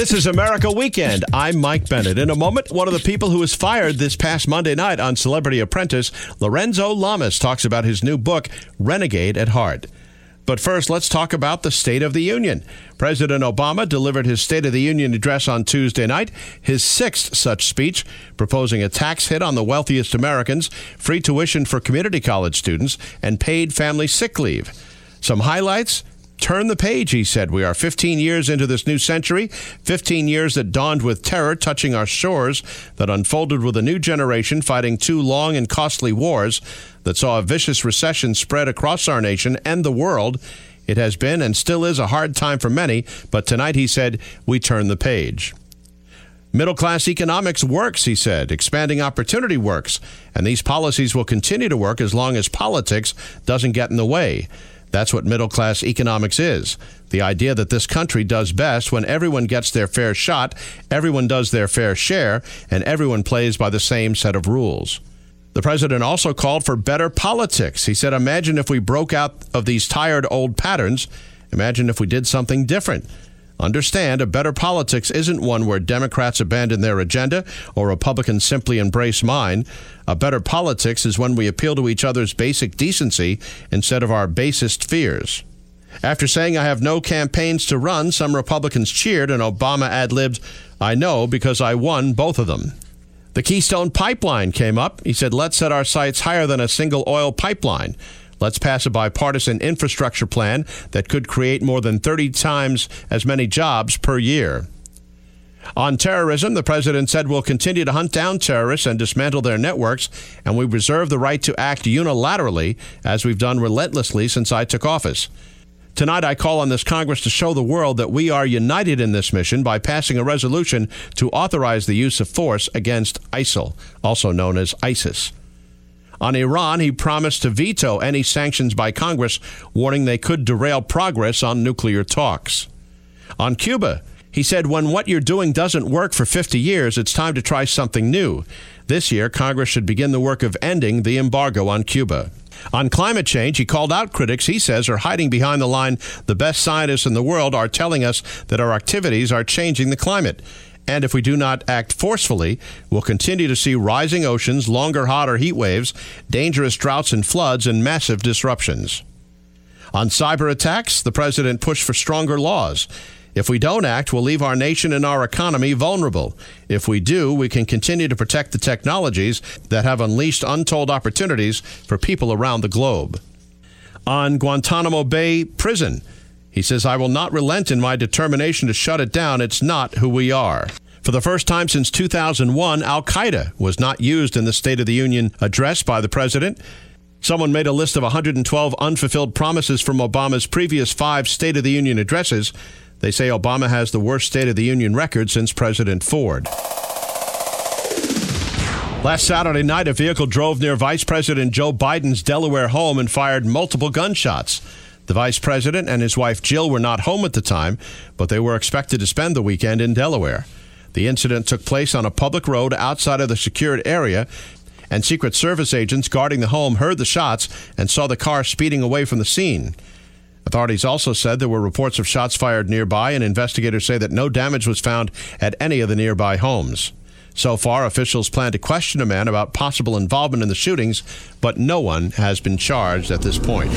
This is America Weekend. I'm Mike Bennett. In a moment, one of the people who was fired this past Monday night on Celebrity Apprentice, Lorenzo Lamas, talks about his new book, Renegade at Heart. But first, let's talk about the State of the Union. President Obama delivered his State of the Union address on Tuesday night, his sixth such speech, proposing a tax hit on the wealthiest Americans, free tuition for community college students, and paid family sick leave. Some highlights? Turn the page, he said. We are 15 years into this new century, 15 years that dawned with terror touching our shores, that unfolded with a new generation fighting two long and costly wars, that saw a vicious recession spread across our nation and the world. It has been and still is a hard time for many, but tonight, he said, we turn the page. Middle-class economics works, he said. Expanding opportunity works, and these policies will continue to work as long as politics doesn't get in the way. That's what middle-class economics is. The idea that this country does best when everyone gets their fair shot, everyone does their fair share, and everyone plays by the same set of rules. The president also called for better politics. He said, imagine if we broke out of these tired old patterns. Imagine if we did something different. Understand, a better politics isn't one where Democrats abandon their agenda or Republicans simply embrace mine. A better politics is when we appeal to each other's basic decency instead of our basest fears. After saying I have no campaigns to run, some Republicans cheered and Obama ad-libbed, I know because I won both of them. The Keystone Pipeline came up. He said, let's set our sights higher than a single oil pipeline. Let's pass a bipartisan infrastructure plan that could create more than 30 times as many jobs per year. On terrorism, the president said we'll continue to hunt down terrorists and dismantle their networks, and we reserve the right to act unilaterally, as we've done relentlessly since I took office. Tonight, I call on this Congress to show the world that we are united in this mission by passing a resolution to authorize the use of force against ISIL, also known as ISIS. On Iran, he promised to veto any sanctions by Congress, warning they could derail progress on nuclear talks. On Cuba, he said, when what you're doing doesn't work for 50 years, it's time to try something new. This year, Congress should begin the work of ending the embargo on Cuba. On climate change, he called out critics he says are hiding behind the line, the best scientists in the world are telling us that our activities are changing the climate. And if we do not act forcefully, we'll continue to see rising oceans, longer, hotter heat waves, dangerous droughts and floods, and massive disruptions. On cyber attacks, the president pushed for stronger laws. If we don't act, we'll leave our nation and our economy vulnerable. If we do, we can continue to protect the technologies that have unleashed untold opportunities for people around the globe. On Guantanamo Bay Prison, he says, I will not relent in my determination to shut it down. It's not who we are. For the first time since 2001, Al-Qaeda was not used in the State of the Union address by the president. Someone made a list of 112 unfulfilled promises from Obama's previous 5 State of the Union addresses. They say Obama has the worst State of the Union record since President Ford. Last Saturday night, a vehicle drove near Vice President Joe Biden's Delaware home and fired multiple gunshots. The vice president and his wife Jill were not home at the time, but they were expected to spend the weekend in Delaware. The incident took place on a public road outside of the secured area, and Secret Service agents guarding the home heard the shots and saw the car speeding away from the scene. Authorities also said there were reports of shots fired nearby, and investigators say that no damage was found at any of the nearby homes. So far, officials plan to question a man about possible involvement in the shootings, but no one has been charged at this point.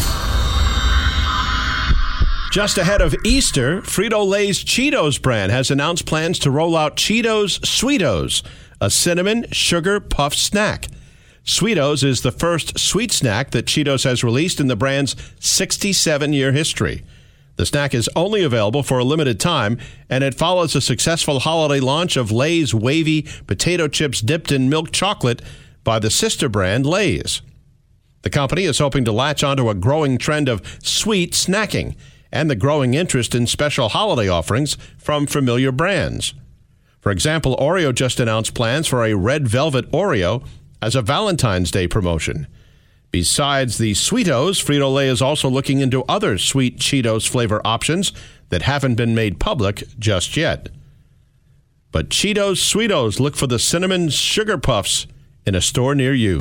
Just ahead of Easter, Frito-Lay's Cheetos brand has announced plans to roll out Cheetos Sweetos, a cinnamon sugar puff snack. Sweetos is the first sweet snack that Cheetos has released in the brand's 67-year history. The snack is only available for a limited time, and it follows a successful holiday launch of Lay's wavy potato chips dipped in milk chocolate by the sister brand Lay's. The company is hoping to latch onto a growing trend of sweet snacking and the growing interest in special holiday offerings from familiar brands. For example, Oreo just announced plans for a red velvet Oreo as a Valentine's Day promotion. Besides the Sweetos, Frito-Lay is also looking into other sweet Cheetos flavor options that haven't been made public just yet. But Cheetos Sweetos, look for the cinnamon sugar puffs in a store near you.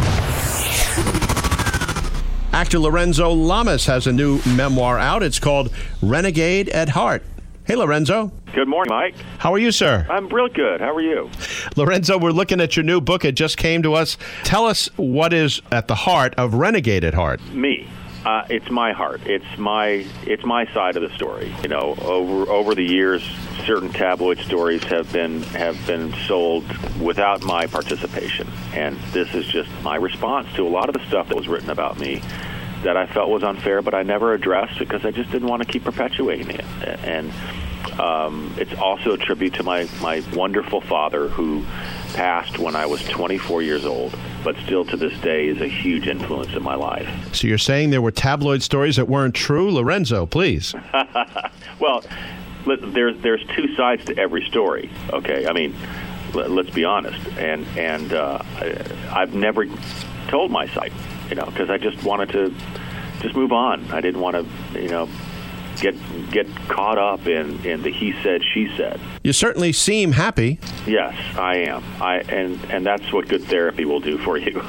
Actor Lorenzo Lamas has a new memoir out. It's called Renegade at Heart. Hey, Lorenzo. Good morning, Mike. How are you, sir? I'm real good. How are you? Lorenzo, we're looking at your new book. It just came to us. Tell us what is at the heart of Renegade at Heart. Me. It's my heart. It's my side of the story. You know, over the years, certain tabloid stories have been sold without my participation, and this is just my response to a lot of the stuff that was written about me that I felt was unfair, but I never addressed because I just didn't want to keep perpetuating it. And it's also a tribute to my wonderful father, who passed when I was 24 years old, but still to this day is a huge influence in my life. So you're saying there were tabloid stories that weren't true? Lorenzo, please. Well, there's two sides to every story, okay? I mean, let's be honest. And I've never told my side, you know, because I just wanted to just move on. I didn't want to, you know, get caught up in the he said, she said. You certainly seem happy. Yes, I am. And that's what good therapy will do for you.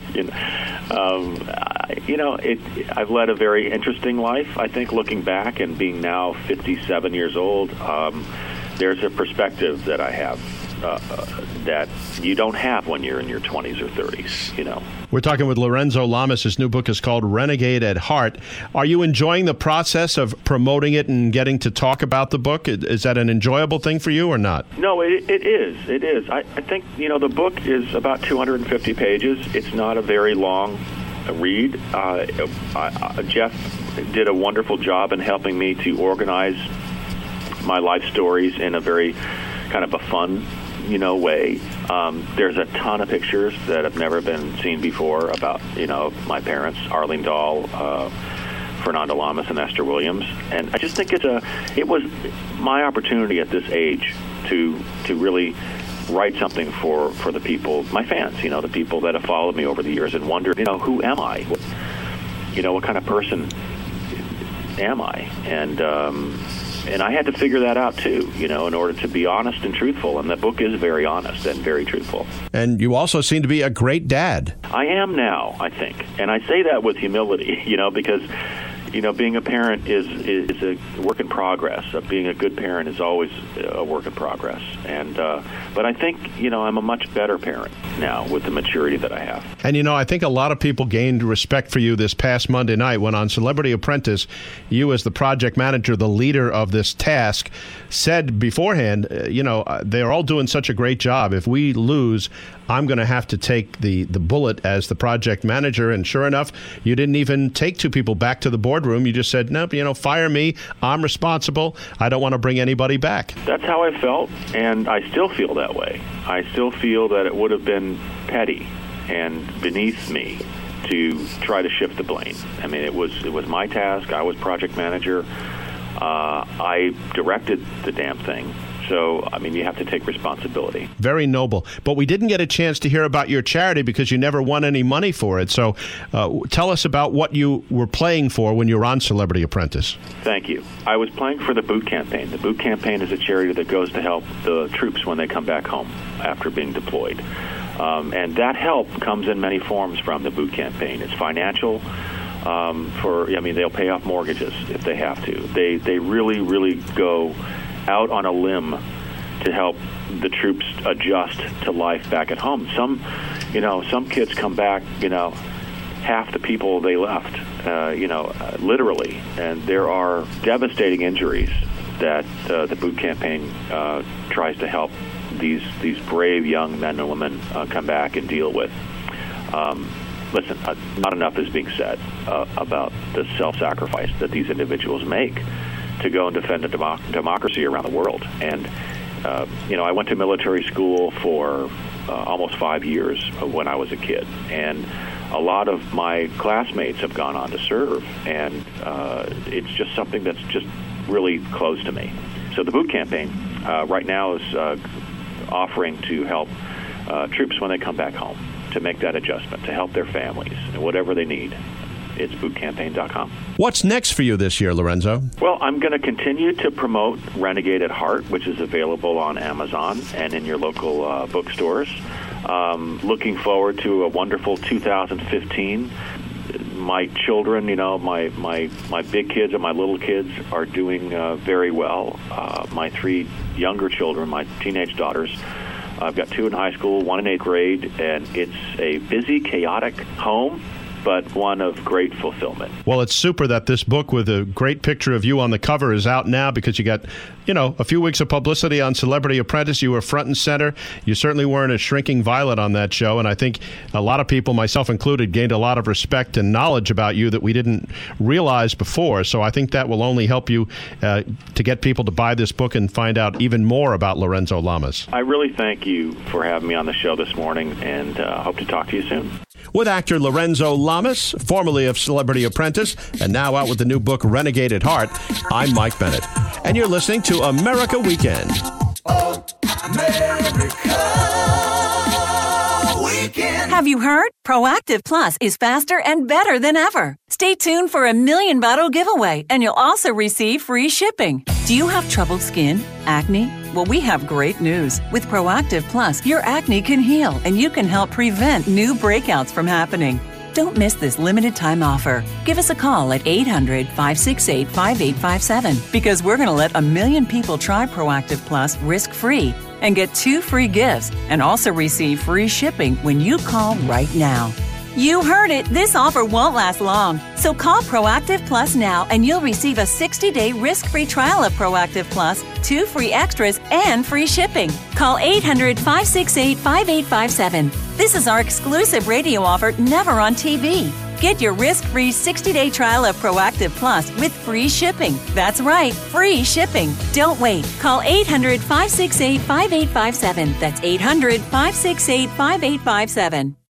I've led a very interesting life. I think looking back and being now 57 years old, there's a perspective that I have that you don't have when you're in your 20s or 30s, you know. We're talking with Lorenzo Lamas. His new book is called Renegade at Heart. Are you enjoying the process of promoting it and getting to talk about the book? Is that an enjoyable thing for you or not? No, it is. It is. I think, you know, the book is about 250 pages. It's not a very long read. Jeff did a wonderful job in helping me to organize my life stories in a very kind of a fun, you know, way. There's a ton of pictures that have never been seen before about, you know, my parents, Arlene Dahl, Fernando Lamas, and Esther Williams. And I just think it was my opportunity at this age to really write something for the people, my fans, you know, the people that have followed me over the years and wondered, you know, who am I? What kind of person am I? And I had to figure that out, too, you know, in order to be honest and truthful. And the book is very honest and very truthful. And you also seem to be a great dad. I am now, I think. And I say that with humility, you know, because, you know, being a parent is a work in progress. Being a good parent is always a work in progress. And but I think, you know, I'm a much better parent now with the maturity that I have. And, you know, I think a lot of people gained respect for you this past Monday night when on Celebrity Apprentice, you as the project manager, the leader of this task, said beforehand, you know, they're all doing such a great job. If we lose, I'm going to have to take the bullet as the project manager. And sure enough, you didn't even take two people back to the boardroom. You just said, nope, you know, fire me. I'm responsible. I don't want to bring anybody back. That's how I felt, and I still feel that way. I still feel that it would have been petty and beneath me to try to shift the blame. I mean, it was my task. I was project manager. I directed the damn thing. So, I mean, you have to take responsibility. Very noble. But we didn't get a chance to hear about your charity because you never won any money for it. So tell us about what you were playing for when you were on Celebrity Apprentice. Thank you. I was playing for the Boot Campaign. The Boot Campaign is a charity that goes to help the troops when they come back home after being deployed. And that help comes in many forms from the Boot Campaign. It's financial. They'll pay off mortgages if they have to. They really, really go out on a limb to help the troops adjust to life back at home. Some kids come back, you know, half the people they left, literally. And there are devastating injuries that the Boot Campaign tries to help these brave young men and women come back and deal with. Listen, not enough is being said about the self-sacrifice that these individuals make to go and defend a democracy around the world. And, I went to military school for almost 5 years when I was a kid. And a lot of my classmates have gone on to serve. And it's just something that's just really close to me. So the Boot Campaign right now is offering to help troops when they come back home, to make that adjustment, to help their families, and whatever they need. It's bootcampaign.com. What's next for you this year, Lorenzo? Well, I'm going to continue to promote Renegade at Heart, which is available on Amazon and in your local bookstores. Looking forward to a wonderful 2015. my children, my big kids and my little kids are doing very well. My 3 younger children, my teenage daughters, I've got 2 in high school, 1 in 8th grade, and it's a busy, chaotic home, but one of great fulfillment. Well, it's super that this book with a great picture of you on the cover is out now, because you got, a few weeks of publicity on Celebrity Apprentice. You were front and center. You certainly weren't a shrinking violet on that show, and I think a lot of people, myself included, gained a lot of respect and knowledge about you that we didn't realize before. So I think that will only help you to get people to buy this book and find out even more about Lorenzo Lamas. I really thank you for having me on the show this morning, and hope to talk to you soon. With actor Lorenzo Lamas, formerly of Celebrity Apprentice, and now out with the new book Renegade at Heart, I'm Mike Bennett. And you're listening to America Weekend. America Weekend. Have you heard? Proactive Plus is faster and better than ever. Stay tuned for a $1 million bottle giveaway, and you'll also receive free shipping. Do you have troubled skin? Acne? Well, we have great news. With Proactive Plus, your acne can heal, and you can help prevent new breakouts from happening. Don't miss this limited time offer. Give us a call at 800-568-5857, because we're going to let 1 million people try Proactive Plus risk-free and get 2 free gifts, and also receive free shipping when you call right now. You heard it. This offer won't last long. So call Proactive Plus now, and you'll receive a 60-day risk-free trial of Proactive Plus, 2 free extras, and free shipping. Call 800-568-5857. This is our exclusive radio offer, never on TV. Get your risk-free 60-day trial of Proactive Plus with free shipping. That's right, free shipping. Don't wait. Call 800-568-5857. That's 800-568-5857.